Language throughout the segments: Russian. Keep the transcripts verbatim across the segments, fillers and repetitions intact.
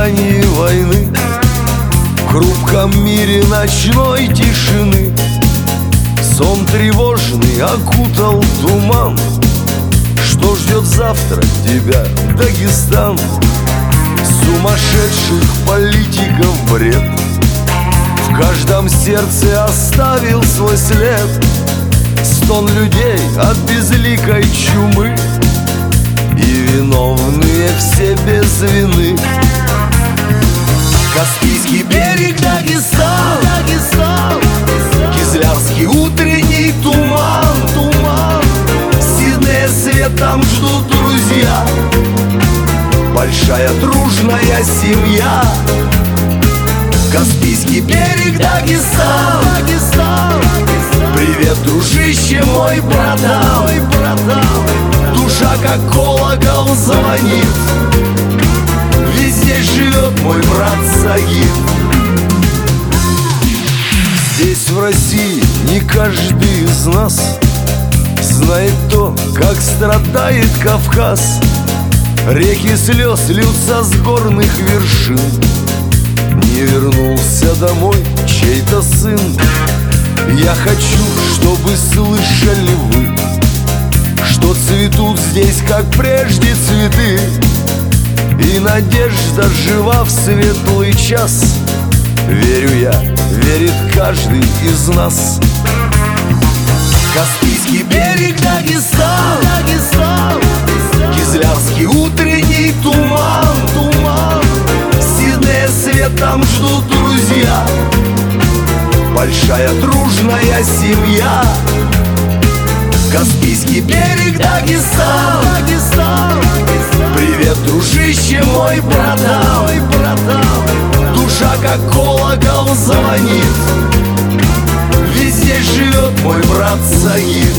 ожидании войны, в хрупком мире ночной тишины. Сон тревожный окутал туман. Что ждет завтра тебя, Дагестан? Сумасшедших политиков бред в каждом сердце оставил свой след. Стон людей от безликой чумы, и виновные все без вины. Каспийский берег, Дагестан, Дагестан, Кизлярский утренний туман, туман. Сиднея светом ждут друзья, большая дружная семья. Каспийский берег, Дагестан, Дагестан, привет, дружище мой, братан, мой братан. Душа как колокол звонит, ведь здесь живет мой брат Сагит. Здесь, в России, не каждый из нас знает то, как страдает Кавказ. Реки слез льются с горных вершин. Не вернулся домой чей-то сын. Я хочу, чтобы слышали вы, что цветут здесь, как прежде, цветы, и надежда жива в светлый час. Верю я, верит каждый из нас. Каспийский берег, Дагестан, Дагестан, Кизлярский утренний туман, туман. Сиднея светом ждут друзья, большая дружная семья. Каспийский берег, Дагестан, Дагестан, привет, дружище мой, братан, мой братан. Душа как колокол звонит, ведь здесь живет мой брат Сагит.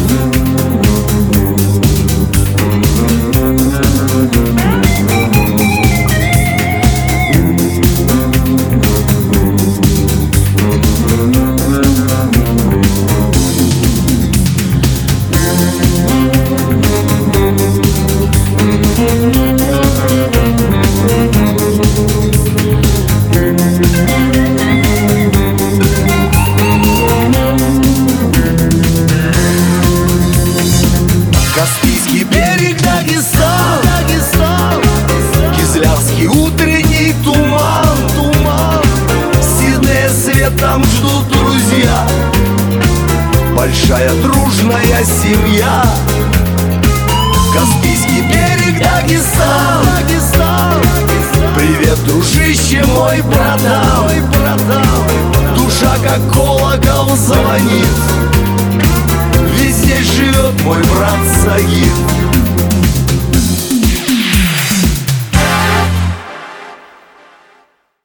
Каспийский берег, Дагестан, Дагестан, Кизлярский утренний туман, туман. Сиднея светом ждут друзья, большая дружная семья. Каспийский берег, Дагестан, Дагестан, привет, дружище мой, братан, мой братан. Душа как колокол звонит, ведь здесь живет мой брат Сагит.